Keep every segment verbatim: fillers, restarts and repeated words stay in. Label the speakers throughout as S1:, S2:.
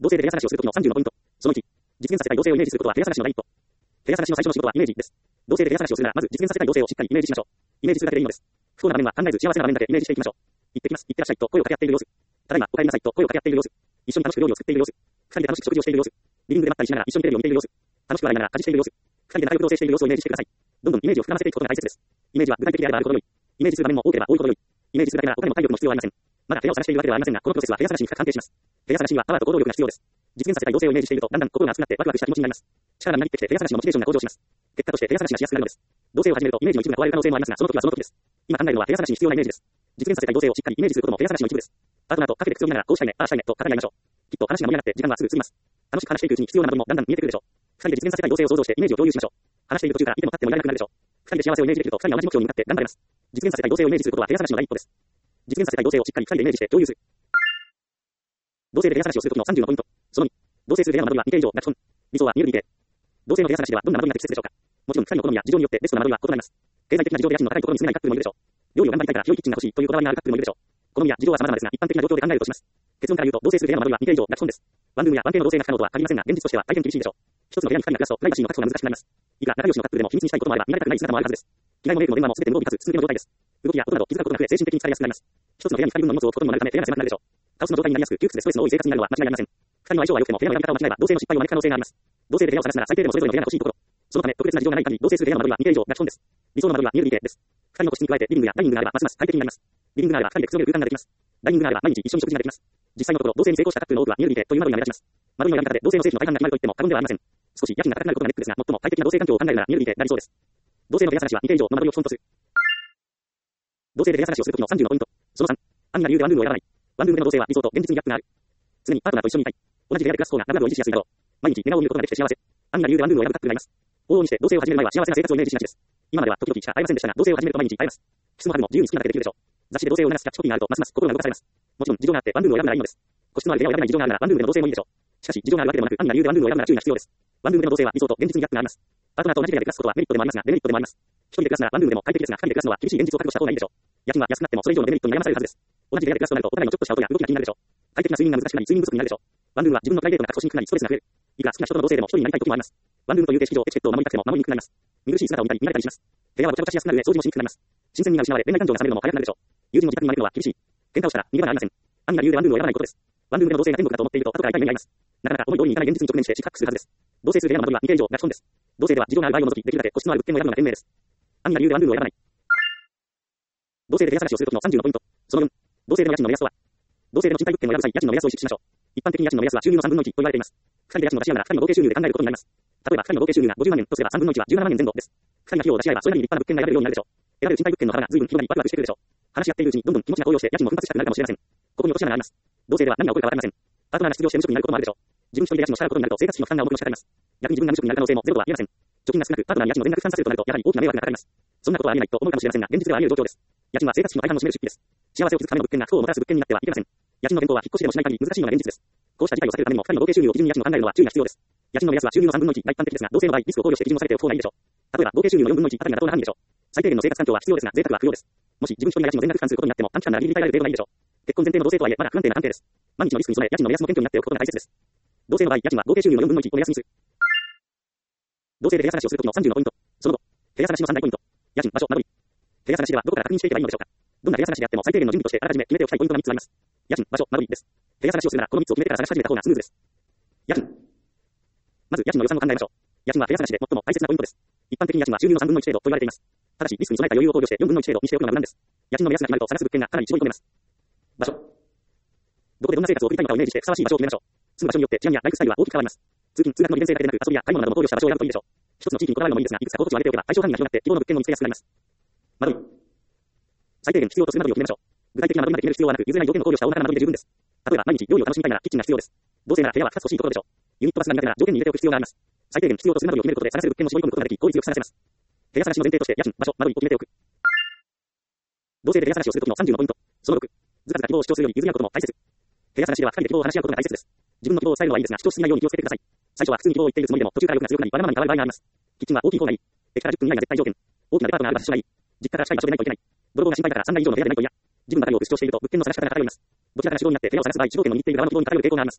S1: 同性で部屋探しをするときのさんじゅうのポイント。そのいち、実現させたい同性をイメージすることは部屋探しの第一歩。部屋探しの最初の仕事はイメージです。同性で部屋探しをするなら、まず実現させたい同性をしっかりイメージしましょう。イメージするだけでいいのです。不幸な場面は考えず幸せな場面だけイメージしていきましょう。行ってきます、行ってらっしゃいと声を掛け合っている様子。ただいま、お帰りなさいと声を掛け合っている様子。一緒に楽しく料理を作っている様子。二人で楽しく食事をしている様子。リビングでまったりしながら一緒にテレビを見ている様子。楽しく笑いながら家事している様子。二人で仲良く同棲している様子をイメージしてください。どんどんイメージを膨らませていくことが大切です。イメージは具体的であればあるほど良い。イメージする場面も多ければ多いほど良い。イメージするだけなら他にも体力も必要はありません。まだ部屋を探しているわけではありませんが、このプロセスは部屋探しに深く関係します。部屋探しにはパワーと行動力が必要です。実現させたい同性をイメージしていると、だんだん心が熱くなってワクワクした気持ちになります。力がみなぎってきて部屋探しのモチベーションが向上します。結果として部屋探しがしやすくなるのです。同性を始めるとイメージの一部が壊れる可能性もありますが、その時はその時です。今考えるのは部屋探しに必要なイメージです。実現させたい同性をしっかりイメージすることも部屋探しの一部です。パートナーとかけて口を見ながらこうしたいね、ああしたいねと語り合いましょう。きっと話が盛り上がって時間はすぐ過ぎます。楽しく話していくうちに必要な部分もだんだん見えてくるでしょう。二人で実現させたい同性を想像してイメージを共有しましょう。話している途中からいても立ってもいられなくなるでしょう。二人で幸せをイメージできると二人は同じ目標に向かって頑張れます。実現させたい同性をイメージすることは部屋探しの第一歩です。実現させたい同性をしっかり二人でイメージして共有する。同性で部屋探しをするときのさんじゅうのポイント。そのに、同棲する部屋の間取りはにけ以上が基本。理想は にエルディーケー。同性の部屋探しではどんな間取りが適切でしょうか。もちろん二人の好みや事情によってベストな間取りは異なります。経済的な事情で家賃の高いところに住めないカップルもいるでしょう。料理を頑張りたいから広いキッチンが欲しいというこだわりがあるカップルもいるでしょう。好みや事情は様々ですが、一般的な状況で考えるとします。結論から言うと、同棲する部屋の間取りはにけ以上が基本です。ワンルームやワンケーの同棲が可能とは限りませんが、現実としては大変厳しいでしょう。一つの部屋に二人が暮らすと、プライバシーの確保が難しくなります。いくら仲良しのカップルでも秘密にしたいこともあれば、見られたくない姿もあるはずです。着替えもメイクも電話も全て無防備かつ続けの状態です。動きや音など気づかうことが増え、精神的に疲れやすくなります。一つの部屋に二人分の荷物を置くことにもなるため、部屋が狭くなるでしょう。カオスの状態になりやすく、窮屈でストレスの多い生活になるのは間違いありません。二人の相性は良くても部屋の選び方を間違えば同性の失敗を招く可能性があります。同性で部屋を探すなら最低でもそれぞれの部屋が欲しいところ。そのため特別な事情がない限り同棲する部屋の間取りはにけ以上が基本です。理想の間取りは にエルディーケー です。二人の個室に加えてリビングやダイニングがあればますます快適になります。リビングがあれば二人でくつろげる空間ができます。ダイニングがあれば毎日一緒に食事ができます。実際のところ同棲に成功したカップルの多くは にエルディーケー という間取りが目立ちます。間取りの選び方で同性の精神の体感が決まると言っても過言ではありません。少し家賃が高くなることがネックですが、最も快適な同性環境を考えるなら にエルディーケー になりそうです。同性の部屋探しはにけ以上の間取りを基本とする。同性で部屋探しをするときのさんじゅうのポイント。そのさん、安易な理由でワンルームを選ばない。ワンルームでの同性は理想と現実にギャップがある。常にパートナーと一緒にいたい。同じ部屋で暮らす方がラブラブを維持しやすいだろう。毎日笑顔を見ることができて幸せ。安易な理由でワンルームを選ぶカップルがいます。往々にして同性を始める前は幸せな生活をイメージしがちです。今までは時々しか会えませんでしたが、同性を始めると毎日会えます。キスもハグも自由に好きなだけできるでしょう。雑誌で同性を促すキャッチコピーがあるとますます心が動かされます。もちろん事情があってワンルームを選ぶならいいのです。個室のある部屋を選べない事情があるならワンルームでの同性もいいでしょう。しかし事情があるわけでもなく、安易な理由でワンルームを選ぶなら注意が必要です。ワンルームでの同性は理想と現実にギャップがあります。パートナーと同じ部屋で暮らすことはメリットでもありますが、デメリットでもあります。一人で暮らすならワンルームでも快適ですが、二人で暮らすのは厳しい現実を覚悟した方がいいでしょう。家賃は安くなってもそれ以上のデメリットに悩まされるはずです。同じ部屋で暮らすとなるとお互いのちょっとした音や動きが気になるでしょう。快適な睡眠が難しくなり睡眠不足になるでしょう。ワンルームは自分のプライベートが確保しにくくなりストレスが増える。いくら好きな人との同性でも一人になりたい時もあります。ワンルームという形式上エチケットを守りたくても守りにくくなります。見苦しい姿を見たり見られたりします。部屋はごちゃごちゃしやすくなる上掃除もしにくくなります。新鮮味が失われ恋愛感情が冷めるのも早くなるでしょう。友人の自宅に招くのは厳しい。喧嘩をしたら逃げ場がありません。安易な理由でワンルームを選ばないことです。ワンルームでの同性が天国だと思っていると後から痛い目に遭います。なかなか思い通りにいかない現実に直面して四角くするはずです。同棲する部屋の間取りはにけ以上が基本です。同性では事情がある場合を除きできるだけ個室のある物件を選ぶのが賢明です。安易な理由でワンルームを選ばない。同性で部屋探しをするときのさんじゅうのポイント。そのよん、同性での家賃の目安とは。同性での賃貸物件を選ぶ際、家賃の目安を意識しましょう。一般的に家賃の目安は収入のさんぶんのいちと言われています。二人で家賃を出し合うなら二人の合計収入で考えることになります。例えば二人の合計収入がごじゅうまんえんとすればさんぶんのいちはじゅうななまんえん前後です。二人が費用を出し合えばそれなりに立派な物件が選べるようになるでしょう。選べる賃貸物件の幅が随分広がりワクワクしてくるでしょう。話し合っているうちにどんどん気持ちが高揚して家賃も奮発したくなるかもしれません。ここに落とし穴があります。同性では何が起こるかわかりません。パートナーが失業して無職になることもあるでしょう。自分一人で家賃を支払うことになると生活費の負担が重くのしかかります。逆に自分が無職になる可能性もゼロとは言えません。貯金が少なくパートナーに家賃を全額負担させるとなるとやはり大きな迷惑がかかります。そんなことはありえないと思うかもしれませんが現実ではあり得る状況です。家賃は生活費の大半を占める出費です。幸せを築くための物件が不幸をもたらす物件になってはいけません。家賃の変更は引っ越しでもしない限り難しいのが現実です。こうした事態を避けるためにも二人の合計収入を基準に家賃を考えるのは注意が必要です。家賃の目安は収入のさんぶんのいちが一般的ですが、同性の場合リスクを考慮して基準を下げておく方がいいでしょう。例えば合計収入のよんぶんのいちあたりが妥当な範囲でしょう。最低限の生活環境は必要ですが贅沢は不要です。もし自分一人が家賃を全額負担することになっても短期間なら切り替えられる程度がいいでしょう。結婚前提の同性とはいえまだ不安定な関係です。毎日のリスクに備え家賃の目安の謙虚になっておくことが大切です。同性の場合家賃は合計収入のよんぶんのいちを目安にする。同性で部屋探しをするときのさんじゅうのポイント。その後、部屋探しのさん大ポイント。家賃、場所、間取り。部屋探しではどこから確認していけばいいのでしょうか。どんな部屋探しであっても最低限の準備としてあらかじめ決めておきたいポイントがみっつあります。家賃、場所、間取りです。部屋探しをするならこのみっつを決めてから探し始めた方がスムーズです。家賃。まず家賃の予算を考えましょう。家賃は部屋探しで最も大切なポイントです。一般的に家賃は収入のさんぶんのいち程度と言われています。ただしリスクに備えた余裕を考慮してよんぶんのいち程度にしておくのが無難です。家賃の目安が決まると探す物件がかなり絞り込めます。場所。どこでどんな生活を送りたいのかをイメージしてふさわしい場所を決めましょう。住む場所によって治安やライフスタイルは大きく変わります。通勤通学の利便性だけでなく遊びや買い物なども考慮した場所を選ぶといいでしょう。一つの地域にこだわるのもいいですが、いくつか候補地を挙げておけば対象範囲が広がって希望の物件を見つけやすくなります。間取り。最低限必要とする間取りを決めましょう。具体的な間取りまで決める必要はなく、譲れない条件を考慮した大まかな間取りで十分です。例えば毎日料理を楽しみたいならキッチンが必要です。同性なら部屋はふたつ欲しいところでしょう。ユニットバスが苦手なら条件に入れておく必要があります。最低限必要とする間取りを決めることで探せる物件を絞り込むことができ効率よく探せます。部屋探しの前提として家賃、場所、間取りを決めておく。同性で部屋探しをするときのさんじゅうのポイント。そのろく、ずかずか希望を主張するより譲り合うことも大切。部屋探しではふたりで希望を話し合うことが大切です。自分の希望を伝えるのはいいですが主張しすぎないように気をつけてください。最初は普通に希望を言っているつもりでも途中から良くな強くなりわがままに変わる場合があります。キッチンは大きい方がいい。駅からじゅっぷん以内が絶対条件。大きなデパートがある場所がいい。実家から近い場所でないといけない。泥棒が心配だからさんだい以上の部屋でないと嫌。自分ばかりを主張していると物件の探し方が偏ります。どちらかが主導になって部屋を探す場合主導権を握っている側の希望に偏る傾向があります。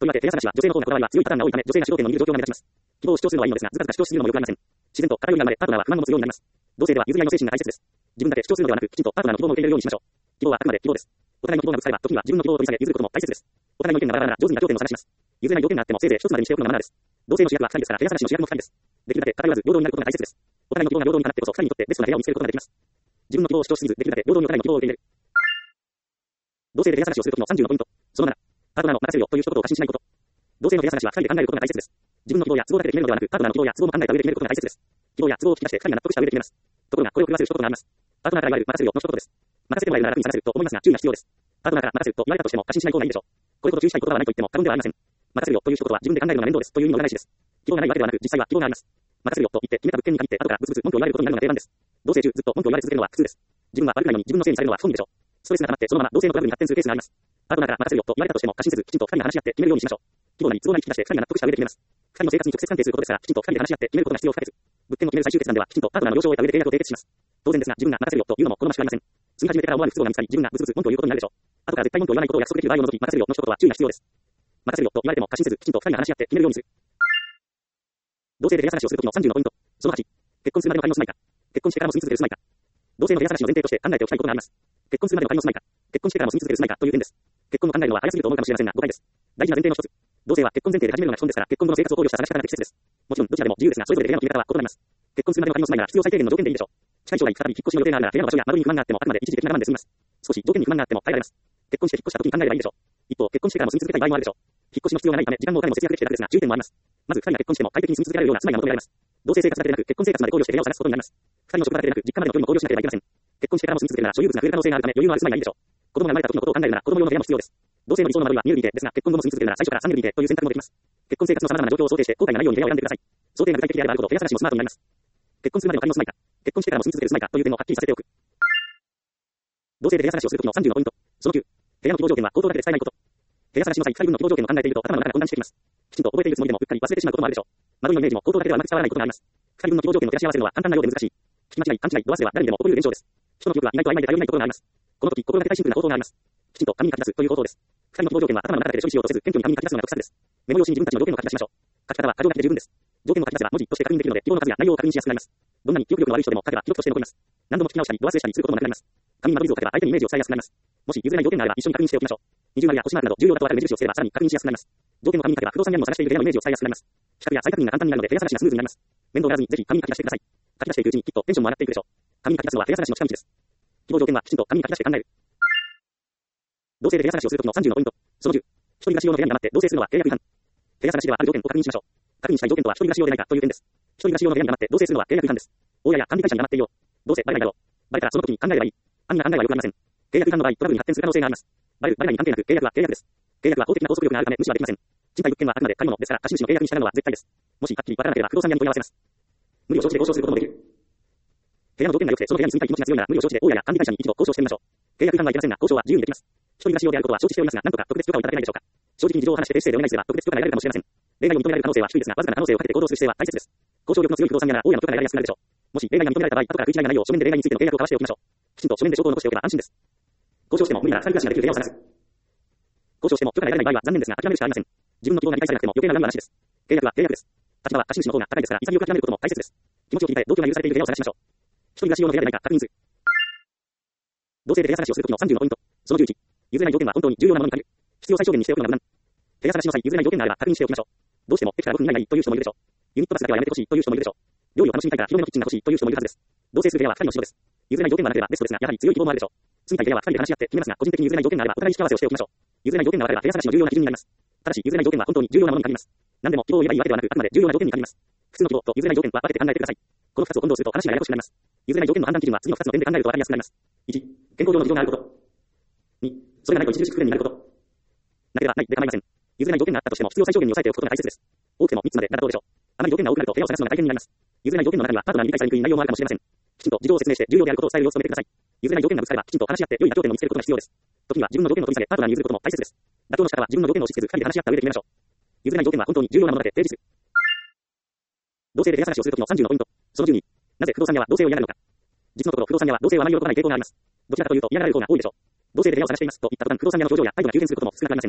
S1: とりわけ部屋探しは女性の方がこだわりは強いパターンが多いため、女性が主導権の握る状況が目立ちます。希望を主張するのはいいのですが、ずかずか主張しすぎるのも良くありません。自然と偏りが生まれ、パートナーは不満を持つようになります。同性では譲り合いの精神が大切です。自分だけ主張するのではなく、きちんとパートナーの希望も受け入れるようにしましょう。希望はあくまで希望です。お互いの希望がぶつかれば、時には自分の希望を取り下げ、譲ることも大切です。お互いの意見がバラバラなら上手な条件を探します。譲れない条件があってもせいぜい一つまでにしておくのがマナーです。同性の主役は二人ですから、部屋探しの主役も二人です。できるだけ偏らず平等になることが大切です。お互いの希望が平等にかなってこそ、二人にとってベストな部屋を見つけることができます。自分の希望を主張しすぎず、できるだけ平等にお互いの希望を受け入れる。同性で部屋探しをするときのさんじゅうのポイント。そのなな、パートナーの任せるよという一言を過信しないこと。同性の部屋探しは二人で考えることが大切です。自分の希望や都合だけで決めるのではなく、パートナーの希望や都合も考えた上で決めることが大切です。希望や都合を聞き出して二人が納得した上で決めます。ところが、これを狂わせる一言があります。パートナーから言われる任せるよの一言です。任せてもらえるなら楽にさせると思いますが、注意が必要です。パートナーから任せると言われたとしても過信しない方がいいでしょう。これほど注意したいことはないと言っても過言ではありません。任せるよという一言は自分で考えるのが面倒ですという意味の裏返しです。希望がないわけではなく、実際は希望があります。任せるよと言って決めた物件に限って後からブツブツ文句を言われることになるのが定番です。同棲中ずっと文句を言われ続けるのは苦痛です。自分は悪くないのに自分のせいにされるのは不本意でしょう。ストレスが溜まってそのまま同性のトラブルに発展するケースがあります。パートナーから任せるよと言われたとしても過信せず、きちんと二人が話し合って決めるようにしましょう。希望なり都合なり聞き出して二人が納得した上で決めます。二人の生活に直接関係することですから、きちんと二人で話し合って決めることが必要不可欠。物件の決める最終決断ではきちんとパートナーの了承を得た上で契約を締結します。当然ですが、自分が任せるよというのも好ましくありません。積み始めてから思わぬ不都合が見つかり、自分がブツブツ文句を言うことになるでしょう。後から絶対文句を言わないことを約束できる場合を除き、任せるよの一言は注意が必要です。任せるよと言われても過信せず、きちんと二人が話し合って決めるようにする。同性で部屋探しをするときのさんじゅうのポイント。そのはち、結婚するまでの仮の住まいか。結婚してからも住み続ける住まいか。同性の部屋探しの前提として考えておきたいことがあります。結婚するまでの仮の住まいか。結婚してからも住み続ける住まいかという点です。結婚を考えるのは早すぎると思うかもしれませんが、誤解です。大事な前提の一つ。同性は結婚前提で始めるのが基本ですから、結婚後の生活を考慮した探し方が適切です。もちろんどちらでも自由ですが、それぞれ部屋の決め方は異なります。結婚するまでの仮の住まいなら必要最低限の条件でいいでしょう。近い将来再び引っ越しの予定があるなら部屋の場所や間取りに不満があってもあくまで一時的な我慢で済みます。少し条件に不満があっても耐えられます。結婚して引っ越した時に考えればいいでしょう。一方、結婚してからも住み続けたい場合もあるでしょう。引っ越しの必要がないため時間もお金も節約できて楽ですが注意点もあります。まず二人が結婚しても快適に住み続けられるような住まいが求められます。同性生活だけでなく結婚生活まで考慮して部屋を探すことになります。二人の職場だけでなく実家までの距離も考慮しなければいけません。結婚してからも住み続けるなら所有物が増える可能性があるため余裕のある住まいがいいでしょう。子供が生まれた時のことを考えるなら子供用の部屋も必要です。同性の理想の間取りは にエルディーケー ですが、結婚後も住み続けるなら最初から さんエルディーケー という選択もできます。結婚生活の様々な状況を想定して後悔がないように部屋を選んでください。想定が具体的であればあるほど部屋探しもスマートになります。結婚するまでの仮の住まいか、結婚してからも住み続ける住まいかという点をはっきりさせておく。同性で部屋探しをするときのさんじゅうのポイント。そのきゅう、部屋の希望条件は口頭だけで伝えないこと。部屋探しの際、ふたりぶんの希望条件を考えていると頭の中が混乱してきます。きちんと覚えているつもりでもうっかり忘れてしまうこともあるでしょう。間取りのイメージも口頭だけではうまく伝わらないことがあります。ふたりぶんの希望条件を照らし合わせるのは簡単なようで難しい。聞き間違い、勘違い、度忘れは誰にでも起こりうる現象です。人の記憶は意外と曖昧で頼りないことがあります。この時、心がけたいシンプルな行動があります。きちんと紙に書き出すという行動です。ふたりの希望条件は頭の中だけで処理しようとせず、謙虚に紙に書き出すのが得策です。メモ用紙に自分たちの条件を書き出しましょう。書き方は箇条書きで十分です。条件の書き出せば文字として確認できるので、希望の数や内容を確認しやすくなります。どんなに記憶力の悪い人でも書けば記憶として残ります。何度も聞き直したり、度忘れしたりすることもなくなります。紙に間取り図を書けば相手にイメージを伝えやすくなります。もし譲れない条件があれば一緒に確認しておきましょう。二重丸や星マークなど重要だとわかる目印をつければさらに確認しやすくなります。条件の紙に書けば不動産屋にも探している部屋のイメージを伝えやすくなります。比較や再確認が簡単になるので部屋探しがスムーズになります。面倒がらずにぜひ紙に書き出してください。書き出していくうちにきっとテンションも上がっていくでしょう。紙に書き出すのは部屋探しの近道です。希望条件はきちんと紙に書き出して考える。同性で部屋探しをするときのさんじゅうのポイント。そのじゅう、一人暮らし用の部屋に黙って同棲するのは契約違反。部屋探しではある条件を確認しましょう。確認したい条件とは一人暮らし用でないかという点です。一人暮らし用の部屋に黙って同棲するのは契約違反です。大家や管理会社に黙っていよう。どうせバレないだろう。バレたらその時に考えればいい。案が考えはよくありません。契約違反の場合、トラブルに発展する可能性があります。バレる、バレないに関係なく、契約は契約です。契約は法的な拘束力があるため無視はできません。賃貸物件はあくまで借り物ですから、貸主の契約に従うのは絶対です。もしはっきりわからなければ不動産屋に問い合わせます。無理を承知で交渉することもできる。部屋の条件が良くて、その部屋に住みたい気持ちが強いなら、無理を承知で大家や管理会社に一度交渉してみましょう。契約違反はいけませんが、交渉は自由にできます。一人暮らし用であることは承知しておりますが、なんとか特別許可をいただけないでしょうか。正直に事情を話して低姿勢でお願いすれば特別許可が得られるかもしれません。例外を認められる可能性は低いですが、わずかな可能性をかけて行動する姿勢は大切です。交渉力の強い不動産屋なら大家の許可が得られやすくなるでしょう。もし例外が認められた場合、後から食い違いがないよう書面で例外についての契約を交わしておきましょう。きちんと書面で証拠を残しておけば安心です。交渉しても無理なら二人暮らしができる部屋を探す。交渉しても許可が得られない場合は残念ですが諦めるしかありません。自分の希望が理解されなくても余計な恨みはなしです。契約は契約です。立場は貸主の方が高いですから潔く諦めることも大切です。気持ちを切り替え同居が許されている部屋を探しましょう。一人暮らし用の部屋でないか確認する。同性で部屋探しをするときのさんじゅうのポイント。そのじゅういち、譲れない条件は本当に重要なものに限る。必要最小限にしておくのが無難。部屋探しの際、譲れない条件があれば確認しておきましょう。どうしてもできたらごふん以内がいいという人もいるでしょう。ユニットバスだけはやめてほしいという人もいるでしょう。料理を楽しみたいから広めのキッチンが欲しいという人もいるはずです。同棲する部屋はふたりの仕事です。譲れない条件がなければベストですが、やはり強い希望もあるでしょう。住みたい部屋はふたりで話し合って決めますが、個人的に譲れない条件があればお互い引き合わせをしておきましょう。譲れない条件があれば部屋探しの重要な基準になります。ただし、譲れない条件は本当に重要なものに限ります。何でも希望を言えばいいわけではなく、あくまで重要な条件に限ります。普通の希望と譲れない条件は分けて考えてください。このふたつを混同すると話がややこしくなります。譲れない条件の判断基準は次のふたつの点で考えると分かりやすくなります。いち、健康上の事情があること。に、それがないと著しく不便になること。なければないで構いません。譲れない条件があったとしても必要最小限に抑えておくことが大切です。多くてもみっつまでならどうでしょう。あまり条件が多くなると部屋を探すのが大変になります。譲れない条件の中にはパートナーに理解されにくい内容もあるかもしれません。きちんと事情を説明して重要であることを伝えるよう努めてください。譲れない条件がぶつかればきちんと話し合って良い妥協点を見つけることが必要です。時には自分の条件を取り下げパートナーに譲ることも大切です。妥協の仕方は自分の条件を押し付けずふたりで話し合った上で決めましょう。譲れない条件は本当に重要なものだけ提示する。同性で部屋探しをするときのさんじゅうのポイント。そのじゅうに、なぜ不動産屋は同性を嫌がるのか。実のところ不動産屋は同性をあまり喜ばない傾向があります。どちらかというと嫌がられる方が多いでしょう。同性で部屋を探していますと言った途端不動産屋の表情や態度が急変することも少なくありません。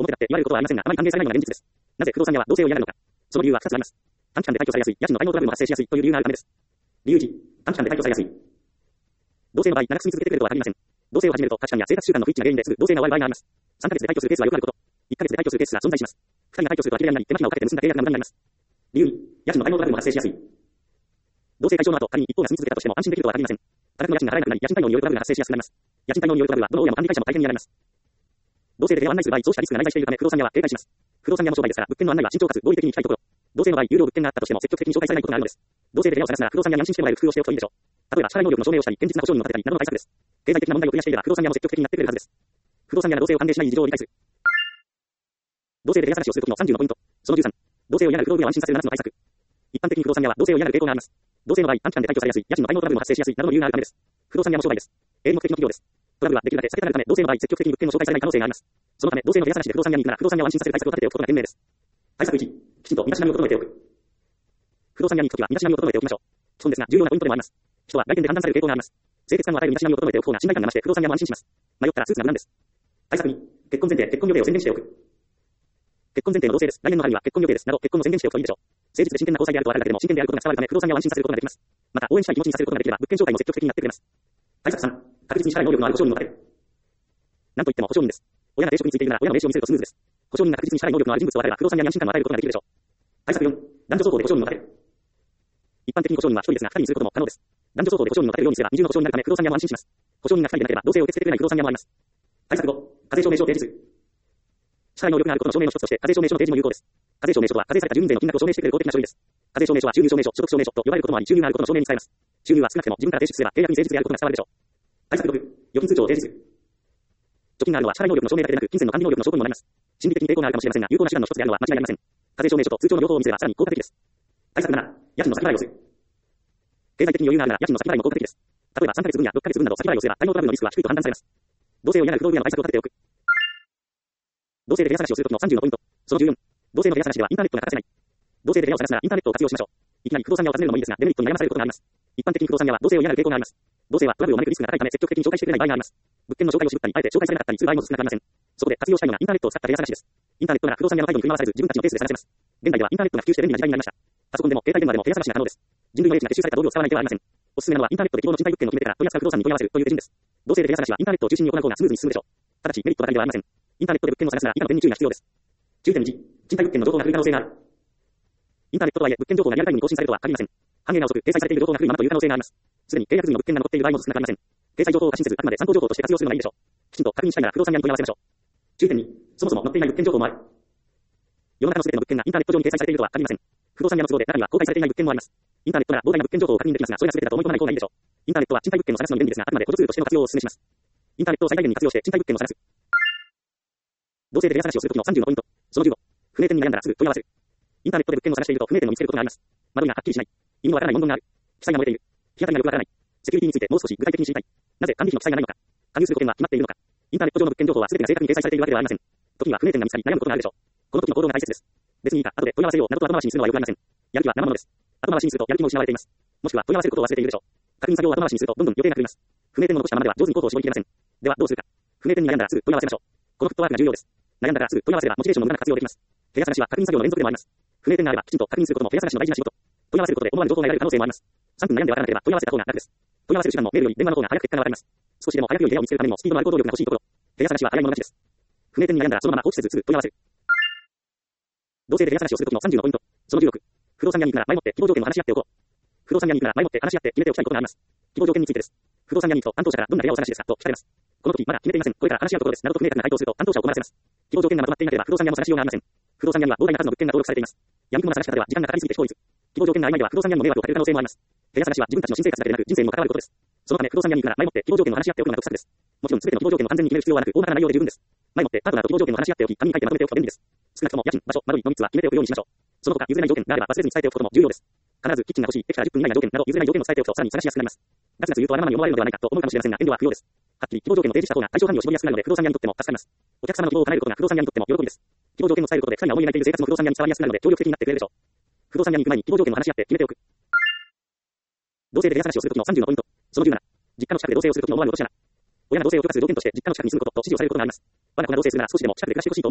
S1: 表立って言われることはありませんが、あまり歓迎されないのが現実です。なぜ不動産屋は同棲を嫌がるのか。その理由はふたつあります。短期間で退去されやすい、家賃の滞納トラブルも発生しやすいという理由があるためです。理由いち、短期間で退去されやすい。同棲の場合、長く住み続けてくれるとは限りません。同棲を始めると価値観や生活習慣の不一致が原因ですぐ同棲が終わる場合があります。さんかげつで退去するケースはよくあること。いっかげつで退去するケースが存在します。ふたりが退去すると諦めになり、手間暇をかけて結んだ契約が無駄になります。理由に、家賃の滞納トラブルも発生しやすい。同棲解消の後、仮に一方が住み続けたとしても安心できるとは限りません。多額の家賃が払えなくなり、家賃滞納によるトラブルが発生しやすくなります。家賃滞納によるトラブルは、どの大家も管理会社も大変になります。同棲で部屋を案内する場合、そうしたリスクが内在しているため、不動産屋は警戒します。不動産屋も商売ですから、物件の案内は慎重かつ合理的にいきたいところ。同棲の場合、有料物件があったとしても積極的に紹介されないことがあるのです。同棲で部屋を探すなら、不動産屋に安心してもらえる工夫をしておくといいでしょう。例えば、支払い能力の証明をしたり、現実な保証人を立てたりなどの対策です。経済的な問題を増やしていれば、不動産屋も積極的になってくれるはずです。不動産屋が同棲を歓迎しない事情を理解する。同棲で部屋探しをするときのさんじゅうのポイント。そのじゅうさん、同棲を嫌がる不動産を安心させるななつの対策。一般的に不動産屋は同棲を嫌がる傾向があります。同棲の場合、短期間で退去されやすい、家賃の滞納トラブルも発生しやすいなどの理由があるためです。不動産屋も商売です。営利目的の企業です。トラブルはできるだけ避けたがるため、同棲の場合、積極的に物件を紹介されない可能性があります。そのため、同棲の部屋探しで不動産屋に行くなら、不動産屋を安心させる対策を立てておくことが賢明です。対策いち、きちんと身だしなみを整えておく。不動産屋に行くときは身だしなみを整えておきましょう。基本ですが、重要なポイントでもあります。人は外見で判断される傾向があります。清潔感を与える身だしなみを整えておく方が信頼感が増して、不動産屋も安心します。迷ったらスーツが無難です。対策に、結婚前提、結婚予定を宣言しておく。結婚前提の同棲です。来年の春には結婚予定です。など、結婚を宣言しておくといいでしょう。誠実で真剣な交際であると分かるだけでも真剣であることが伝わるため、不動産屋を安心させることができます。また、応援したい気持ちにさせることができれば、物件紹介も積極的になってくれます。対策さん、確実に支払い能力のある保証人を立てる。なんといっても保証人です。親が定職についているなら、親の名刺を見せるとスムーズです。保証人が確実に支払い能力のある人物を当てれば、不動産屋に安心感を与えることができるでしょう。対策よん、男女双方で保証人を立てる。一般的に保証人はひとりですが、ふたりにすることも可能です。男女双方で保証人を立てるようにすれば、二重の保証になるため、不動産屋も安心します。保証人がふたりでなければ、同棲を受け付けてくれない不動産屋もあります。対策ご、課税証明書を提示する。支払い能力があることの証明の一つとして、課税証明書の提示も有効です。課税証明書とは、課税された住民税の金額を証明してくれる公的な書類です。課税証明書は収入証明書、所得証明書と呼ばれることもあり、収入があることの証明に使えます。収入は少なくても自分から提出すれば、契約に誠実であることが伝わるでしょう。対策ろく、預金通帳を提示する。貯金があるのは支払い能力の証明だけでなく、金銭の管理能力の証拠にもなります。心理的に抵抗があるかもしれませんが、有効な手段の一つであるのは間違いありません。課税証明書と通帳の両方を見せればさらに効果的です。対策なな、家賃の先払いをする。経済的に余裕があるなら家賃の先払いも効果的です。例えばさんかげつぶんやろっかげつぶんなど先払いをすれば、滞納トラブルのリスクは低いと判断されます。同棲を嫌がる不動産屋の対策を立てておく。同棲で部屋探しをするときのさんじゅうのポイント。そのじゅうよん、同棲の部屋探しではインターネットが欠かせない。同棲で部屋を探すならインターネットを活用しましょう。いきなり不動産屋を訪ねるのもいいですが、デメリットに悩まされることがあります。一般的に不動産屋は同棲を嫌がる傾向があります。同棲はトラブルを招くリスクが高いため積極的に紹介してくれない場合があります。物件の紹介を渋ったり、あえて紹介されなかったりする場合も少なくありません。そこで活用したいのがインターネットを使った部屋探しです。インターネットなら不動産屋の態度に振り回されず自分たちのペースで探せます。現代ではインターネットが普及して便利な時代になりました。パソコンでも携帯電話でも部屋探しが可能です。人類の英知が結集された道具を使わない手はありません。おすすめなのはインターネットで希望の賃貸物件を決めてから取り扱う不動産に問い合わせるという手順です。同棲で部屋探しはインターネットを中心に行う方がスムーズに進むでしょう。ただしメリットばかりではありません。インターネットで物件を探すなら以下の点に注意が必要です。注意点いち、賃貸物件の情報が古い可能性がある。インターネットとはいえ物件情報がリアルタイムに更新されるとは限りません。繁栄が遅く掲載されている情報が古いままという可能性があります。すでに契約済みの物件が残っている場合も少なくありません。掲載情報を過信せず、あくまで参考情報として活用するのがいいでしょう。きちんと確認したいなら不動産屋に問い合わせましょう。注意点に、そもそも載っていない物件情報もある。世の中のすべての物件がインターネット上に掲載されているとは限りません。不動産屋の都合で中には公開されていない物件もあります。インターネットなら膨大な物件情報を確認できますが、それが全てだと思い込まない方がいいでしょう。インターネットは賃貸物件を探すのに便利ですが、あくまで補助ツールとしての活用をお勧めします。インターネットを最大限に活用して賃貸物件を探す。同棲で部屋探しをするときのさんじゅうのポイント。そのじゅうご、不明点に悩んだらすぐ問い合わせる。インターネットで物件を探していると不明点を見つけることがあります。窓がはっきりしない。意味のわからない文言がある。記載が漏れている。日当たりがよくわからない。セキュリティについてもう少し具体的に知りたい。なぜ管理費の記載がないのか。加入することが決まっているのか。インターネット上の物件情報は全てが正確に掲載されているわけではありません。時には不明点が見つかり悩むことがあるでしょう。この時の行動が大切です。別にいいか、後で問い合わせようなどと後回しにするのは良くありません。やる気は生ものです。後回しにするとやる気も失われています。もしくは問い合わせることを忘れているでしょう。確認作業を後回しにするとどんどん余計が増えます。不明点を残したままでは上手に行動を絞り切れません。ではどうするか。不明点に悩んだらすぐ問い合わせましょう。このフットワークが重要です。悩んだらすぐ問い合わせればモチベーションも無駄なく活用できます。部屋探しは確認作業の連続でもあります。不明点があればきちんと確認することも部屋探しの大事な仕事。問い合わせることで思わぬ情報が得られる可能性もあります。さんぷん悩んでわからなければ問い合わせた方が楽です。問い合わせる時間もメールより電話の方が早く結果がわかります。少しでも早く良い部屋を見つけるためにもスピードのある行動力が欲しいところ。部屋探しは早い者勝ちです。不明点に悩んだらそのまま放置せずすぐ問い合わせる。同棲で部屋探しをするときのさんじゅうのポイント。そのじゅうろく、不動産屋に行くなら前もって希望条件を話し合っておこう。不動産屋に行くなら前もって話し合って決めておきたいことがあります。希望条件についてです。不動産屋に行くと担当者からどんな部屋をお探しですかと聞かれます。この時まだ決めていません。これから話し合うところです。などと不明確な回答をすると担当者を困らせます。希望条件がまとまっていなければ不動産屋も探しようがありません。不動産屋には膨大な数の物件が登録されています。闇雲な探し方では時間がかかりすぎて非効率。希望条件が曖昧では不動産屋にも迷惑をかける可能性もあります。部屋探しは自分たちの新生活だけでなく人生にも関わることです。そのため不動産屋に行くなら前もって希望条件を話し合っておくのが得策です。もちろん全ての希望条件を完全に決める必要はなく大まかな内容で十分です。前もってパートナーと希望条件を話し合っておき紙に書いてまとめておくと便利です。少なくとも家賃、場所、間取りのみっつは決めておくようにしましょう。その他譲れない条件があれば忘れずに伝えておくことも重要です。必ずキッチンが欲しい、駅からじゅっぷん以内な条件など譲れない条件を伝えておくとさらに探しやすくなります。ガツガツ言うとわがままに思われるのではないかと思うかもしれませんが遠慮は不要です。はっきり希望条件を提示した方が対象範囲を絞りやすくなるので不動産屋にとっても助かります。お客様の希望を叶えることが不動産屋にとっても喜びです。希望条件を伝えることで二人が思い描いている生活も不動産屋に伝わりやすくなるので協力的になってくれるでしょう。不動産屋に行く前に希望条件を話し合って決めておく。同棲で部屋探しをするときのさんじゅうのポイント。そのじゅうなな、実家の近くで同棲をするときの思わぬ落とし穴。親が同棲を許可する条件として実家の近くに住むことと指示をされることがあります。我が子が同棲するなら少しでも近くで暮らしてほしいと思うもの。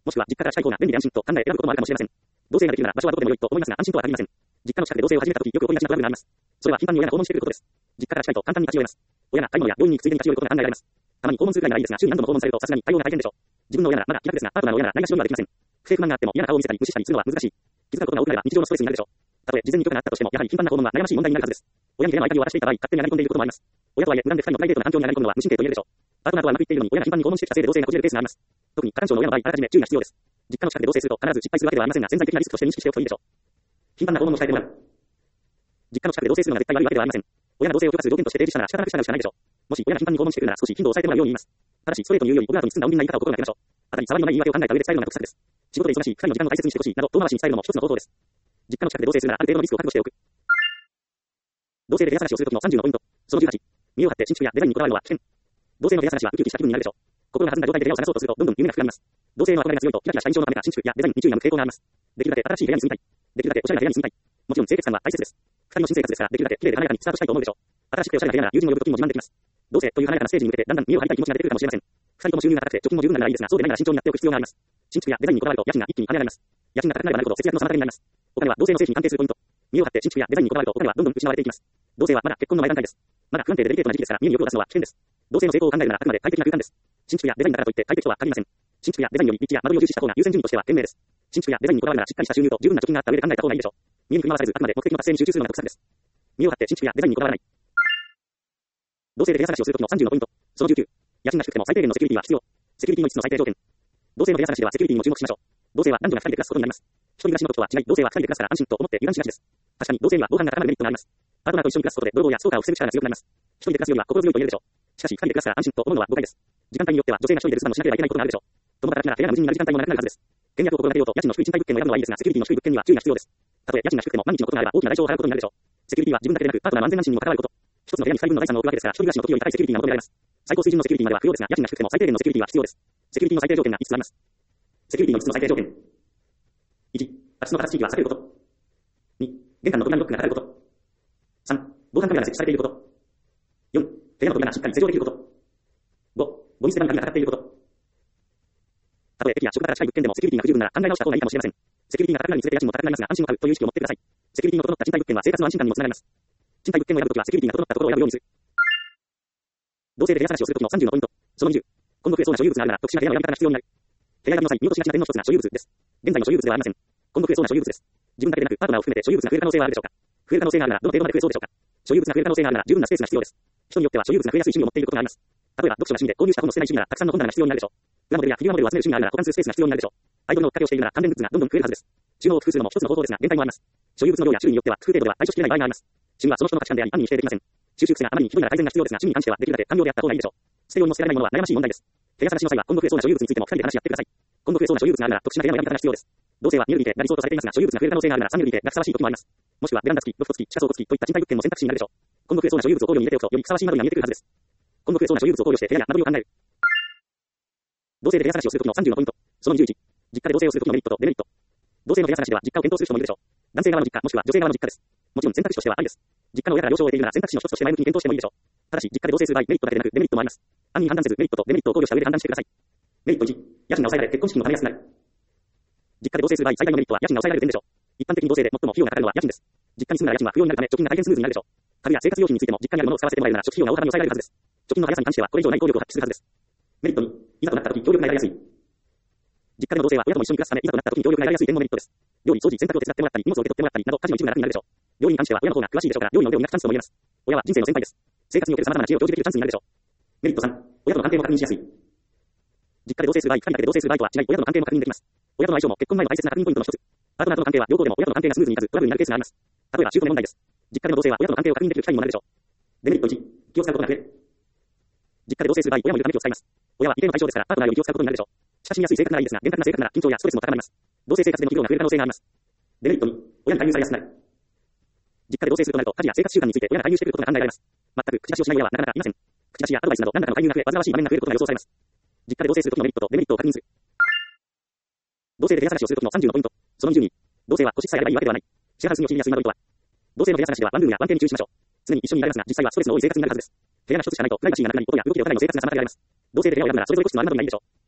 S1: もしくは実家から近い方が便利で安心と考え選ぶこともあるかもしれません。同棲ができるなら場所はどこでも良いと思いますが安心とは限りません。実家の近くで同棲を始めたときよく起こりがちなトラブルがあります。それは頻繁に親が訪問してくることです。実家から近いと簡単に立ち寄れます。親が買い物や病院についでに立ち寄ることが考えられます。たまに訪問するくらいならいいですが週に何度も訪問されるとさすがに対応が大変でしょう。自分の親ならまだ気楽ですがパートナーの親ならないがしろにはできません。不正不満があっても嫌な顔を見せたり無視したりするのは難しい。気づかうことが多くなれば日常のストレスになるでしょう。たとえ事前に許可があったとしてもやはり頻繁な訪問は悩ましい問題になるはずです。親に部屋の合鍵を渡していた場合勝手に上がり込んでいることもあります。親とはいえ無断で二人のプライベートな環境に上がり込むのは無神経と言えるでしょう。パートナーとはうまくいっているのに親が頻繁に訪問してきたせいで同棲がこじれるケースがあります。特に過干渉の親の場合あらかじめ注意が必要です。実家の近くで同棲すると必ず失敗するわけではありませんが潜在的なリスクとして認識しておくといいでしょう。頻繁な訪問の控えてもらう。実家の近くで同棲するのが絶対悪いわけではありません。親が同棲を許可する条件として提示したなら仕方なく従うしかないでしょう。もし親が頻繁に訪問してくるなら少し頻度を抑えてもらうように言います。ただしストレートに言うよりオブラートに包んだ穏便な言い方を心がけましょう。あたり障りのない言い訳を考えた上で伝えるのが得策です。仕事で忙しい、二人の時間を大切にしてほしいなど遠回しに伝えるのも一つの方法です。実家の近くで同棲するならある程度のリスクを覚悟しておく。同棲で部屋探しをするときのさんじゅうのポイント。そのじゅうはち。身を張って新築やデザインにこだわるのは危険。同棲の部屋探しはウキウキした気分になるでしょう。心が弾んだ状態で部屋を探そうとするとどんどん夢が膨らみます。同棲の憧れが強いとキラキラした印象のためか新築やデザインに注意が向く傾向があります。できるだけ新しい部屋に住みたい。できるだけおしゃれな部屋に住みたい。もちろん清潔感は大切です。二人の新生活ですからできるだけ綺麗で華やかにスタートしたいと思うでしょう。新しくておしゃれな部屋なら友人を呼ぶときにも自慢できます。同棲という華やかなステージに向けてだんだん身を張りたい気持ちが出てくるかもしれません。二人とも収入が高くて貯金も十分ならいいですがそうでないなら慎重にやっておく必要があります。新築やデザインにこだわると家賃が一気に跳ね上がります。家賃が高くなればなるほど節約の妨げになります。お金は同棲の成否に関係するポイント。身を張って新築やデザインにこだわるとお金はどんどん失われていきます。同棲はまだ結婚の前段階です。まだ不安定でデリケートな時期ですから身に欲を出すのは危険です。同棲の成功を考えるならあくまで快適な空間です。新築やデザインだからといって快適とは限りません。新築やデザインより立地や間取りを重視した方が優先順位としては賢明です。新築やデザインにこだわるならしっかりした収入と十分な貯金があった上で考えた方がいいでしょう。身に振り回されずあくまで目的の達成に集中するのが得策です。身を張って新築やデザインにこだわらない。同棲で部屋探しをするときのさんじゅうのポイント。そのじゅうきゅう。家賃が低くても最低限のセキュリティは必要。セキュリティの質の最低条件。同棲の部屋探しではセキュリティにも注目しましょう。同棲は男女がふたりで暮らすことになります。一人暮らしの時とは違い、同棲はふたりで暮らすから安心と思って油断しがちです。確かに同棲には防犯が高まるメリットがあります。パートナーと一緒に暮らすことで泥棒やストーカーを防ぐ力が強くなります。一人で暮らすよりは心強いと言えるでしょう。しかし二人で暮らすから安心と思うのは誤解です。時間帯によっては女性が一人で留守番をしなければいけないことがあるでしょう。共働きなら部屋が無人になる時間帯もなくなるはずです。倹約を心がけようと家賃の低い賃貸物件を選ぶのはいいですがセキュリティの低い物件には注意が必要です。たとえ家賃が低くても万日のことがあれば大きな代償を払うことになるでしょう。セキュリティは自分だけでなくパートナーの安全安心にも関わること。一つの部屋に二人分の財産を置くわけですから一人暮らしの時より高いセキュリティが求められます。最高水準のセキュリティまでは不要ですが家賃が低くても最低限のセキュリティは必要です。セキュリティの最低条件がいつつあります。セキュリティの質の最低条件。いち. 空き巣の形地域は避けること。に. 玄関の扉にロックがかかること。さん. 防犯カメラが設置されていること。よん. 部屋の扉がしっかり施錠できること。ご. ゴミ捨て場に鍵がかかっていること。たとえ駅や職場から近い物件でもセキュリティが不十分なら考え直した方がいいかもしれません。セキュリティが高くなるにつれて家賃も高くなりますが安心を買うという意識を持ってください。セキュリティの整った賃貸物件は生活の安心感にもつながります。賃貸物件を選ぶときはセキュリティが整ったところを選ぶようにする。同棲で部屋探しをするときのさんじゅうのポイント。そのにじゅう。今後増えそうな所有物があるなら特殊な部屋の選び方が必要になる。部屋選びの際見落としがちな点の一つが所有物です。現在の所有物ではありません。今後増えそうな所有物です。自分だけでなくパートナーを含めて所有物が増える可能性はあるでしょうか。増える可能性があるならどの程度まで増えそうでしょうか。所有物が増える可能性があるなら十分なスペースが必要です。人によっては所有物が増えやすい趣味を持っていることがあります。例えば読書が趣味で購入した本の捨てない趣味ならたくさんの本棚が必要になるでしょう。プラモデルやフィギュアモデルを集める趣味があるなら保管するスペースが必要になるでしょう。アイドルの追っかけをしているなら関連グッズがどんどん増えるはずです。収納を工夫するのも一つの方法ですが限界もあります。所有物の量や種類によっては工夫程度では対処しきれない場合があります。趣味はその人の価値観であり暗に否定できません。収集癖があまりにひどいなら改善が必要ですが趣味に関してはできるだけ完了であった方がいいでしょう。捨てようにも捨てられないものは悩ましい問題です。部屋探しの際は今後増えそうな所有物についてもふたりで話し合ってください。今後増えそうな所有物があるなら特殊な部屋の選び方が必要です。同棲は にエルディーケー が理想とされていますが所有物が増える可能性があるなら さんエルディーケー がふさわしい時もあります。もしくはベランダ付き、ロフト付き、地下倉庫付きといった賃貸物件も選択肢になるでしょう。今後増えそうな所有物を考慮に入れておくとよりふさわしい窓が見えてくるはずです。今後増えそうな所有物を考慮して部屋や間取りを考える。同棲で部屋探しをするときのさんじゅうのポイント。そのにじゅういち。実家で同棲をするときのメリットとデメリット。同棲の部屋探しでは実家を検討する人もいるでしょう。男性側の実家もしくは女性側の実家です。もちろん選択肢としてはありです。実家の親から了承を得ているなら選択肢の一つとして前向きに検討してもいいでしょう。ただし実家で同棲する場合メリットだけでなくデメリットもあります。暗に判断せずメリットとデメリットを考慮した上で判断してください。メリットいち。家賃が抑えられ結婚式も貯めやすくなる。実家で同棲する場合最大のメリットは家賃が抑えられる点でしょう。一般的に同棲で最も費用がかかるのは家賃です。実家に住んだら家賃は不要になるため貯金が大変スムーズになるでしょう。家具や生活用品についても実家にあるものを使わせてもらえるなら初期費用が大幅に抑えられるはずです。貯金の速さに関してはこれ以上ない効力を発揮するはずです。メリットに。いざとなった時協力が得られやすい。実家での同棲は親とも一緒に暮らすためいざとなった時に協力が得られやすい点もメリットです。料理、掃除、洗濯を手伝ってもらったり荷物を受け取ってもらったりなど家事の一部が楽になるでしょう。料理に関しては親の方が詳しいでしょうから料理の腕を磨くチャンスとも言えます。親は人生の先輩です。生活における様々な知恵を享受できるチャンスになるでしょう。メリットさん。親との関係も確認しやすい。実家で同棲する場合、二人だけで同棲する場合とは違い親との関係も確認できます。親との相性も結婚前の大切な確認ポイントの一つ。パートナーとの関係は両方でも親との関係がスムーズにいかずトラブルになるケースがあります。例えば、姑問題です。実家での同棲は親との関係を確認できる機会にもなるでしょう。デメリットいち。気を使うことが増える。実家で同棲する場合、親もいるため気を使います。親は一定の対象ですから、パートナーより気を使うことになるでしょう。親しみやすい生活ならいいですが、厳格な生活なら緊張やストレスも高まります。同棲生活での費用が増える可能性があります。デメリットに。親に介入されやすくなる。実家で同棲するとなると、家事や生活習慣について親が介入してくることが考えられます。全く口出しをしない親はなかなかいません。口出しやアドバイスなど何らかの介入が増え、煩わしい場面が増えることが予想されます。実家で同棲するときのメリットとデメリットを確認する。同棲で部屋探しをするときのさんじゅうのポイント。そのにじゅうに。同棲は個室さえあればいいわけではない。シェアハウスに陥りやすいなポイントは。同棲の部屋探しではワンルームやワンテに注意しましょう。常に一緒にいられますが、実際はストレスの多い生活になるはずです。部屋が一つしかないとプライバシーがなくなり、ことや不要不急で他にも生活が妨げられます。同棲で部屋を選ぶならそれぞれ個室のあるなどがいいでしょう。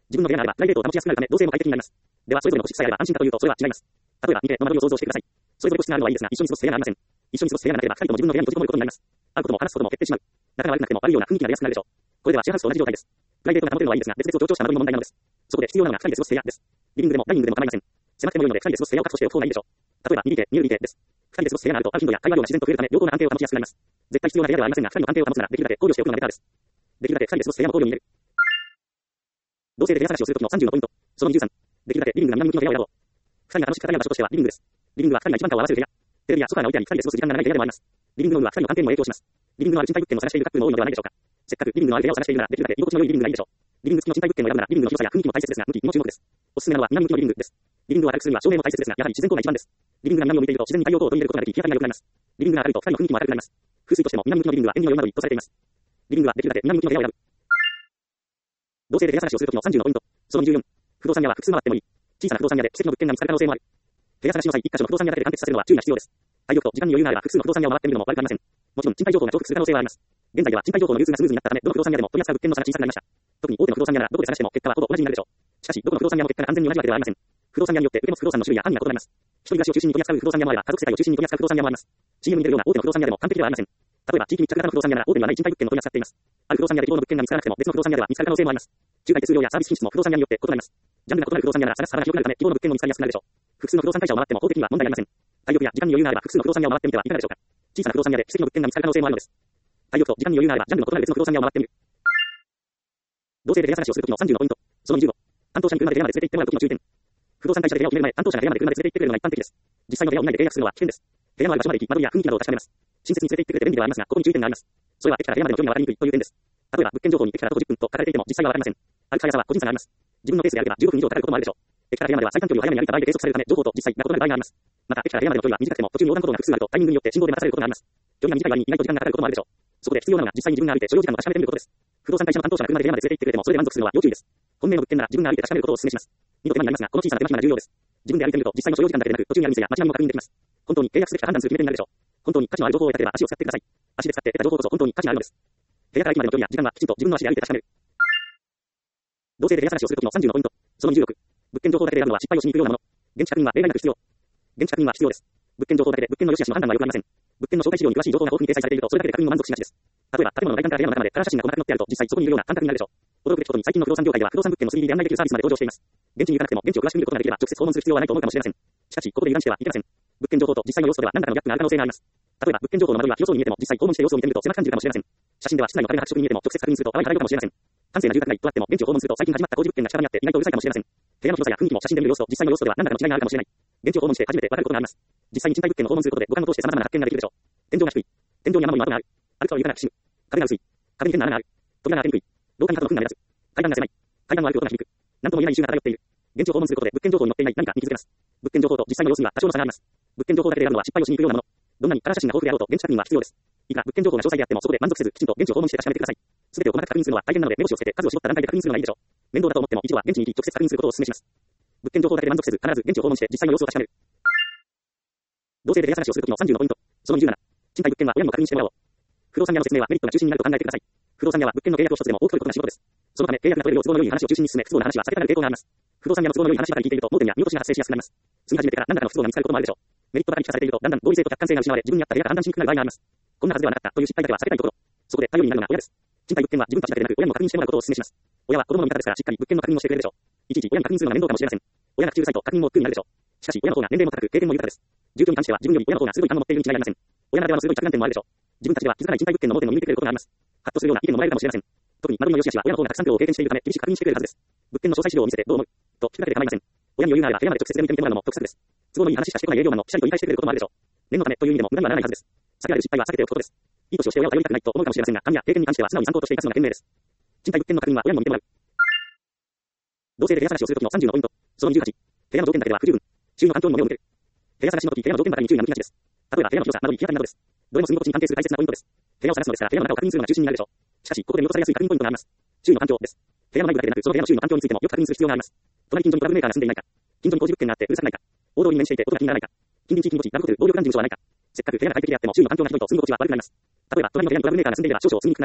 S1: 自分の部屋があれば、プライベートを保ちやすくなるため、同性も快適になります。では、それぞれの個室さえあれば安心かというと、それは違います。例えば、にていの間取りを想像してください。それぞれ個室があるのはいいですが、一緒に過ごす部屋がありません。一緒に過ごす部屋がなければ、二人とも自分の部屋に閉じこもることになります。会うことも話すことも減ってしまう。仲が悪くなくても悪いような雰囲気になりやすくなるでしょう。これではシェアハウスと同じ状態です。プライベートが保てるのはいいですが、別々を強調した間取りの問題なのです。そこで必要なのが二人で過ごす部屋です。リビングでもダイニングでも構いません。狭くても良いので二人で過ごす部屋を確保しておく方がいいでしょう。例えば、にディーケー、にエルディーケー です。二人で過ごす部屋があると会う頻度や会話量が自然と増えるため、両方の安定を保ちやすくなります。絶対必要な部屋ではありませんが、二人の関係を保つならできるだけ考慮しておくのがベターです。できるだけ二人で過ごす部屋も考慮に入れる。同性で部屋探しをするときのさんじゅうのポイント。そのにじゅうさん。できるだけリビングが南向きの部屋を選ぼう。二人が楽しく語り合う場所としてはリビングです。リビングは二人が一番顔を合わせる部屋。テレビやソファーが置いてあり、二人で過ごす時間が長い部屋でもあります。リビングの有無は二人の関係にも影響します。リビングのある賃貸物件を探しているカップルも多いのではないでしょうか。せっかくリビングのある部屋を探しているなら、できるだけ居心地の良いリビングがいいでしょう。リビング付きの賃貸物件を選ぶなら、リビングの広さや雰囲気も大切ですが、向きにも注目です。おすすめなのは南向きのリビングです。リビングを明るくするには照明も大切ですが、やはり自然光が一番です。リビングが南を向いていると自然に太陽光を取り入れることができ、日当たりが良くなります。リビングが明るいと二人の雰囲気も明るくなります。風水としても南向きのリビングは縁起の良いなどとされています。リビングはできるだけ南向きの部屋を選ぶ。同性で部屋探しをするときのさんじゅうのポイント。そのにじゅうよん。不動産屋は複数回ってもいい。小さな不動産屋で奇跡の物件が見つかる可能性もある。部屋探しの際、一箇所の不動産屋だけで完結させるのは注意が必要です。体力と時間に余裕があれば複数の不動産屋を回ってみるのも悪くありません。もちろん賃貸情報が重複する可能性はあります。現在では賃貸情報の融通がスムーズになったため、どの不動産屋でも取り扱う物件の差が小さくなりました。特に大手の不動産屋ならどこで探しても結果はほぼ同じになるでしょう。しかし、どこの不動産屋も結果が完全に同じわけではありません。不動産屋によって受け持つ不動産の種類や範囲が異なります。一人暮らしを中心に取り扱う不動産屋もあれば、家族世帯を中心に取り扱う不動産屋もあります。シーエム に出るような大手の不動産屋でも完璧ではありません。例えば、地域密着型の不動産屋なら大手にはない賃貸物件を取り扱っています。ある不動産屋で希望の物件が見つからなくても別の不動産屋では見つかる可能性もあります。仲介手数料やサービス品質も不動産屋によって異なります。ジャンルが異なる不動産屋なら探す幅が広くなるため、希望の物件も見つかりやすくなるでしょう。複数の不動産会社を回っても法的には問題ありません。体力や時間に余裕があれば複数の不動産屋を回ってみてはいかがでしょうか。小さな不動産屋で奇跡の物件が見つかる可能性もあるのです。体力と時間に余裕があればジャンルの異なる別の不動産屋を回ってみる。同性で部屋探しをするときのさんじゅうのポイント。そのにじゅうご。担当者に車で部屋まで連れて行ってもらうときの注意点。不動産会社で部屋を決める前、担当者が部屋まで車で連れて行ってくれるのが一般的です。実際の部屋を見ないで契約するのは危険です。部屋のある場所まで行き、間取りや雰囲気などを確かめます。親切に連れて行ってくれて便利ではありますが、ここに注意点があります。それは駅から部屋までの距離が分かりにくいという点です。例えば、物件情報に駅から徒歩じゅっぷんと書かれていても実際は分かりません。歩く速さは個人差があります。自分のペースであればじゅうごふん以上かかることもあるでしょう。駅から部屋までは最短距離を早めに歩いた場合で計測されるため、情報と実際が異なる場合があります。また、駅から部屋までの距離は短くても途中に横断歩道が複数あるとタイミングによって信号で待たされることがあります。距離が短い割に意外と時間がかかることもあるでしょう。そこで必要なのが実際に自分が歩いて所要時間を確かめてみることです。不動産会社の担当者が車で部屋まで連れて行ってくれてもそれで満足するのは要注意です。本命の物件なら自分が歩いて確かめることをお勧めします。二度手間になりますが、この小さな手間暇が重要です。自分で歩いてみると実際の所要時間だけでなく途中にある店や街並みも確認できます。本当に契約すべきか判断する決め手になるでしょう。本当に価値のある情報を得たければ足を使ってください。足で使って得た情報こそ本当に価値があるのです。部屋から駅までの距離や時間はきちんと自分の足で歩いて確かめる。同性で部屋探しをするときのさんじゅうのポイント。そのにじゅうろく。物件情報だけで選ぶのは失敗をしにくいようなもの。現地確認は例外なく必要。現地確認は必要です。物件情報だけで物件の良し悪しの判断は良くありません。物件の紹介資料に詳しい情報が豊富に掲載されているとそれだけで確認も満足しがちです。例えば、建物の外観から部屋の中までカラー写真が細かく載ってあると実際そこにいるような感覚になるでしょう。驚くべきことに最近の不動産業界では不動産物件の スリーディー で案内できるサービスまで登場しています。現地に行かなくても現地を詳しく見ることができれば直接訪問する必要はないと思うかもしれません。しかし、ここで油断してはいけません。物件情報と実際の様子とでは何らかのギャップがある可能性があります。例えば、物件情報の間取りは広そうに見えても実際訪問して様子を見てみると狭く感じるかもしれません。写真では室内の壁が白色に見えても直接確認すると淡い肌色かもしれません。閑静な住宅街とあっても現地を訪問すると最近始まった工事物件が近場にあって意外とうるさいかもしれません。部屋の広さや雰囲気も写真で見る様子と実際の様子とでは何らかの違いがあるかもしれない。現地を訪問して初めてわかることがあります。実際に賃貸物件を訪問することで五感を通して様々な発見ができるでしょう。天井が低い。天井に雨漏りの跡がある。歩くと床がきしむ。壁が薄い。壁に変な穴がある。扉が開けにくい。廊下に角の糞が目立つ。階段が狭い。階段の歩く音が響く。何とも言えない異臭が漂っている。現地を訪問することで物件情報に載っていない何かに気づけます。物件情報と実際の様子には多少の差があります。物件情報だけで選ぶのは失敗をしにくいようなもの。どんなにカラー写真が豊富であろうと現地確認は必要です。いくら物件情報が詳細であってもそこで満足せずきちんと現地を訪問して確かめてください。すべてを細かく確認するのは大変なので目星をつけて数を絞った段階で確認するのがいいでしょう。面倒だと思っても一度は現地に行き直接確認することをお勧めします。物件情報だけで満足せず必ず現地を訪問して実際の様子を確かめる。同性で部屋探しをするときのさんじゅうのポイント。そのにじゅうなな。賃貸物件は親にも確認してもらおう。不動産屋の説明はメリットが中心になると考えてください。不動産屋は物件の契約を一つでも多く取ることが仕事です。そのため契約が取れるよう都合の良い話を中心に進め不都合な話は避けたがる傾向があります。不動産屋の都合の良い話ばかり聞いていると盲点や見落としが発生しやすくなります。住み始めてから何らかの不都合が見つかることもあるでしょう。メリットばかり聞かされているとだんだん合理性と客観性が失われ自分に合った部屋が判断しにくくなる場合があります。こんなはずではなかったという失敗だけは避けたいところ。そこで頼りになるのが親です。賃貸物件は自分たちだけでなく親にも確認してもらうことをお勧めします。親は子供の味方ですからしっかり物件の確認をしてくれるでしょう。いちいち親に確認するのが面倒かもしれません。親が口うるさいと確認も億劫になるでしょう。しかし親の方が年齢も高く経験も豊かです。住居に関しては自分より親の方がすごい勘を持っているに違いありません。親ならではの鋭い着眼点もあるでしょう。自分たちでは気づかない賃貸物件の盲点を見抜いてくれることがあります。ハッとするような意見ももらえるかもしれません。特に間取りの良し悪しは親の方がたくさん苦労を経験しているため厳しく確認してくれるはずです。物件の詳細資料を見せてどう思うと聞くだけで構いません。親に余裕があれば部屋まで直接見てみてもらうのも得策です。都合のいい話しかしてこない営業マンのピシャリと理解してくれることもあるでしょう。念のためという意味でも無駄にはならないはずです。避けられる失敗は避けておくことです。いい年をして親を頼りたくないと思うかもしれませんが、勘や経験に関しては素直に参考として生かすのが賢明です。賃貸物件の確認は親にも見てもらう。同性で部屋探しをするときのさんじゅうのポイント。そのにじゅうはち。部屋の条件だけでは不十分。周囲の環境にも目を向ける。部屋探しの時、部屋の条件ばかりに注意が向きがちです。例えば部屋の広さ、間取り、日当たりなどです。どれも住み心地に関係する大切なポイントです。部屋を探すのですから、部屋の中を確認するのが中心になるでしょう。しかし、ここで見落とされやすい確認ポイントがあります。周囲の環境です。部屋の内部だけでなく、その部屋の周囲の環境についてもよく確認する必要があります。隣近所にトラブルメーカーが住んでいないか。近所に工事物件があってうるさくないか。大通りに面していて音が気にならないか。近隣地域に持ち、ラブホテル、暴力団事務所はないか。せっかく部屋が快適であっても周囲の環境がひどいと住む心地は悪くなります。例えば、隣の部屋にトラブルメーカーが住んでいれば少々住みにくくなるでしょう。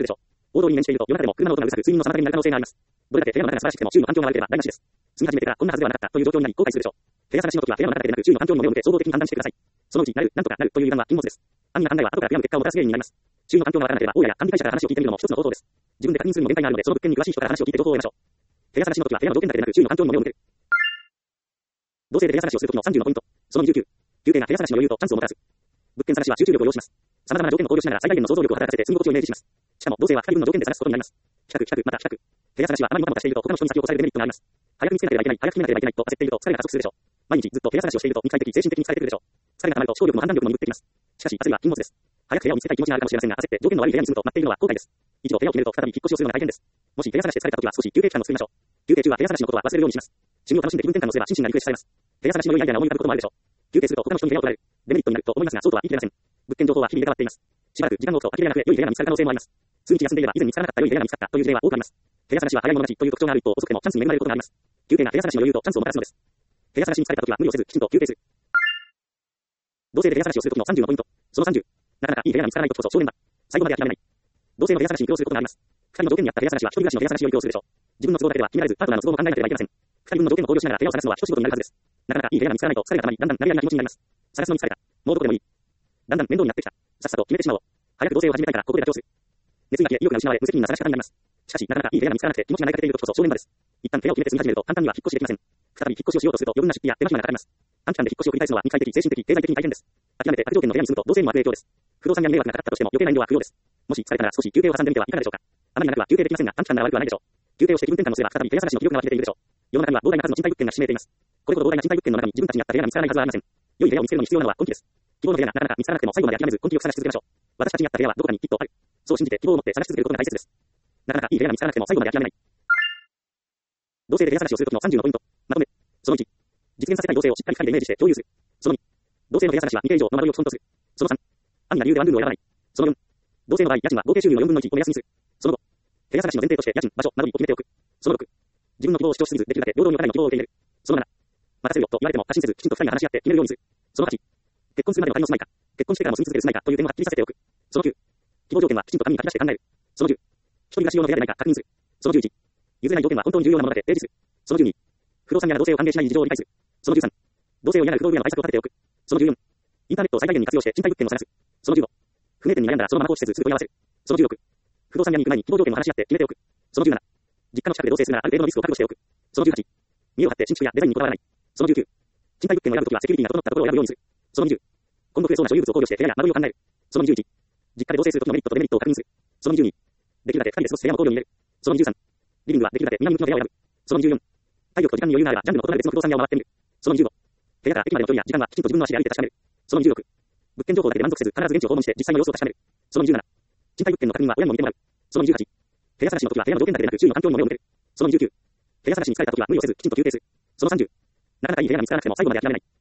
S1: 大通りに面していると、夜中でも車の音がうるさく、睡眠の妨げになる可能性があります。どれだけ部屋の中が素晴らしくても、周囲の環境が悪ければ台無しです。住み始めてからこんなはずではなかったという状況になり、後悔するでしょう。部屋探しの時は部屋の中だけでなく、周囲の環境にも目を向け、総合的に判断してください。そのうち、なる、なんとかなるという油断は禁物です。安易な考えは後から悔やむ結果をもたらす原因になります。周囲の環境がわからなければ、大家や管理会社から話を聞いてみるのも一つの方法です。自分で確認するにも限界があるので、その物件に詳しい人から話を聞いて情報を得ましょう。部屋探しの時は部屋の条件だけでなく、周囲の環境にも目を向ける。同性で部屋探しをする時のさんじゅうのポイント。そのにじゅうきゅう。休憩が部屋探しの余裕とチャンスをもたらす。物件探しは集中力を要します。様々な条件を考慮しながら最大限の想像力を働かせて住み心地をイメージします。しかも、同性はふたりぶんの条件で探すことになります。比較、比較、また比較。部屋探しはあまりもたもたしていると他の人に先を越されるデメリットがあります。早く見つけなければいけない、早く決めなければいけないと焦っていると疲れが加速するでしょう。毎日ずっと部屋探しをしていると肉体的、精神的に疲れてくるでしょう。疲れが溜まると思考力も判断力も鈍ってきます。しかし、焦りは禁物です。早く部屋を見つけたい気持ちがあるかもしれませんが、焦って条件の悪い部屋に住むと待っているのは後悔です。一度部屋を決めると再び引っ越しをするのが大変です。もし部屋探しで疲れた時は少し休憩期間を作りましょう。休憩中は部屋探しのことは忘れるようにします。趣味を楽しんで気分転換をすれば心身がリフレッシュされます。部屋探しの良いアイデアが思い浮かぶこともあるでしょう。休憩すると他の人に部屋を取られる。デメリットになると思いますが、そうとは言い切れません。物件情報は日々入れ替わっています。しばらく時間を置くと空き部屋が増え、良い部屋が見つかる可能性もあります。数日休んでいれば以前見つからなかった良い部屋が見つかったという事例は多くあります。部屋探しは早い者勝ちという特徴がある一方、遅くてもチャンスに恵まれることがあります。休憩が部屋探しの余裕とチャンスをもたらすのです。部屋探しに疲れた時は無理をせずきちんと休憩する。同性で部屋探しをする時のさんじゅうのポイント。そのさんじゅう。なかなかいい部屋が見つからない時こそ正念場。最後まで諦めない。同性の部屋探しに苦労することがあります。二人の条件に合った部屋探しは一人暮らしの部屋探しより苦労するでしょう。自分の都合だけでは決められず、パートナーの都合も考えなければいけません。二人分の条件を考慮しながら部屋を探すのは一仕事になるはずです。なかなかいい部屋が見つからないと疲れが溜まり、だんだん投げやりな気持ちになります。探すのに疲れた。もうどこでもいい。だんだん面倒になってきた。さっさと決めてしまおう。早く同棲を始めたいからここで妥協する。熱が消え、意欲が失われ、無責任な探し方になります。しかし、なかなかいい部屋が見つからなくて気持ちが泣かれている時こそ正念場です。一旦部屋を決めて住み始めると簡単には引っ越しできません。再び引っ越しをしようとすると余分な出費や手間暇がかかります。短期間で引っ越しを繰り返すのは肉体的、精神的、経済的に大変です。諦めて悪条件の部屋に住むと同性にも悪影響です。不動産屋に迷惑がかかったとしても余計な遠慮は不要です。もし疲れたら少し休憩を挟んでみてはいかがでしょうか。あまり長くは休憩できませんが短期間なら悪くはないでしょう。休憩をして気分転換をすれば再び部屋探しの気力が湧き出ているでしょう。世の中には膨大な数の賃貸物件がひしめいています。これほど膨大な賃貸物件の中に自分たちに合った部屋が見つからないはずはありません。良い部屋を見つけるのに必要なのは根気です。希望の部屋がなかなか見つからなくても最後まで諦めず根気よく探し続けましょう。私たちに合った部屋はどこかにきっとある。そう信じて希望を持って探し続けることが大切です。なかなかいい部屋が見つからなくても最後まで諦めない。同性で部屋探しをするときのさんじゅうのポイント。まとめ。そのいち。実現させたい同性をしっかり光でイメージして共有する。そのに。同性の部屋探しはにけい以上の間取りを基本とする。そのさん。安易な理由でワンルームを選ばない。そのよん。同性の場合、家賃は合計収入のよんぶんのいちを目安にする。そのご。部屋探しの前提として家賃、場所、間取りを決めておく。そのろく。自分の希望を主張しすぎず、できるだけ平等にお互いの希望を受け入れる。そのなな。待たせるよと言われても過信せず、きちんとふたりが話し合って決めるようにする。そのはち。結婚するまでの仮の住まいか、結婚してからも住み続ける住まいかという点をはっきりさせておく。そのきゅう。希望条件はきちんと紙に書き出して考える。そのじゅう。一人暮らし用の部屋でないか確認する。そのじゅういち。譲れない条件は本当に重要なものだけ提示する。そのじゅうに。不動産屋が同性を歓迎しない事情を理解する。そのじゅうさん。同性を嫌がる不動産屋の対策を立てておく。そのじゅうよん。インターネットを最大限に活用して賃貸物件を探す。そのじゅうご。不明点に悩んだらそのまま放置せずすぐ問い合わせる。そのじゅうろく。不動産屋に行く前に希望条件を話し合って決めておく。そのじゅうなな。実家の近くで同棲するならある程度のリスクを覚悟しておく。そのじゅうはち。見栄を張って新築やデザインにこだわらない。そのじゅうきゅう。賃貸物件を選ぶときはセキュリティが整ったところを選ぶようにする。そのにじゅう。今後増えそうな所有物を考慮して部屋や間取りを考える。そのにじゅういち。実家で同棲するときのメリットとデメリットを確認する。そのにじゅうに。できるだけふたりで過ごす部屋も考慮に入れる。そのにじゅうさん。リビングはできるだけ南向きの部屋を選ぶ。そのにじゅうよん。体力と時間に余裕があればジャンルの異なる別の不動産屋を回ってみる。そのにじゅうご。部屋から駅までの距離や時間はきちんと自分の足で歩いて確かめる。そのにじゅうろく。物件情報だけで満足せず必ず現地を訪問して実際の様子を確かめる。そのにじゅうなな。賃貸物件の確認は親にも見てもらう。そのにじゅうはち。部屋探しの時は部屋の条件だけでなく周囲の環境にも目を向ける。そのにじゅうきゅう。部屋探しに疲れた時は無理をせずきちんと休憩する。そのさんじゅう。なかなかいい部屋が見つからなくても最後まで諦めない。